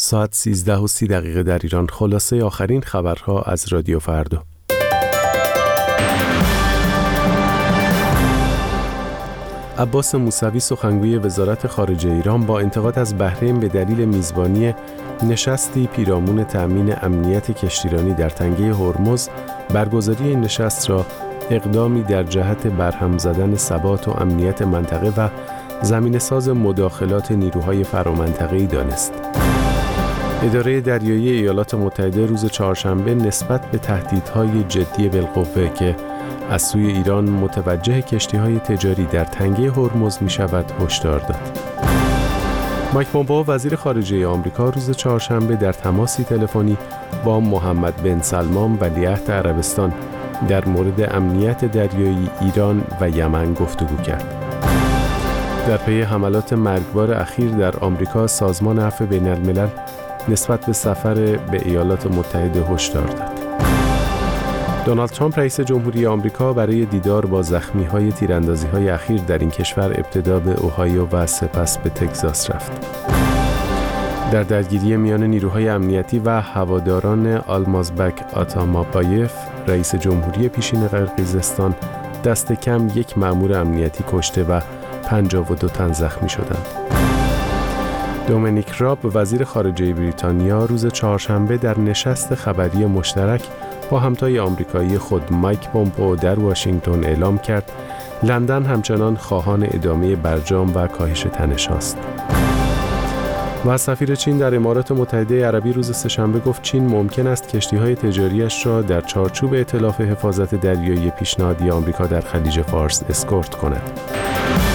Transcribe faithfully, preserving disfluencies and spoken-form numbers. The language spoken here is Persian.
ساعت سیزده و سی دقیقه در ایران. خلاصه آخرین خبرها از رادیو فردا. عباس موسوی سخنگوی وزارت خارجه ایران با انتقاد از بحرین به دلیل میزبانی نشستی پیرامون تأمین امنیت کشتیرانی در تنگه هرمز، برگزاری این نشست را اقدامی در جهت برهم زدن ثبات و امنیت منطقه و زمینه‌ساز مداخلات نیروهای فرامنطقه‌ای دانست. اداره دریایی ایالات متحده روز چهارشنبه نسبت به تهدیدهای جدی بالقوه که از سوی ایران متوجه کشتی‌های تجاری در تنگه هرمز می‌شود هشدار داد. مایک پومپئو وزیر خارجه آمریکا روز چهارشنبه در تماسی تلفنی با محمد بن سلمان ولیعهد عربستان در مورد امنیت دریایی ایران و یمن گفتگو کرد. در پی حملات مرگبار اخیر در آمریکا، سازمان عفو بین الملل نسبت به سفر به ایالات متحده هشدار داد. دونالد ترامپ رئیس جمهوری آمریکا برای دیدار با زخمی‌های تیراندازی‌های اخیر در این کشور ابتدا به اوهایو و سپس به تگزاس رفت. در درگیری میان نیروهای امنیتی و هواداران آلمازبک آتامابایف، رئیس جمهوری پیشین قرقیزستان، دست کم یک مأمور امنیتی کشته و پنجاه و دو تن زخمی شدند. دومینیک راب وزیر خارجه بریتانیا روز چهارشنبه در نشست خبری مشترک با همتای آمریکایی خود مایک پومپئو در واشنگتن اعلام کرد لندن همچنان خواهان ادامه برجام و کاهش تنش‌هاست. و سفیر چین در امارات متحده عربی روز سه‌شنبه گفت چین ممکن است کشتی‌های تجاریش را در چارچوب ائتلاف حفاظت دریایی پیشنهادی آمریکا در خلیج فارس اسکورت کند.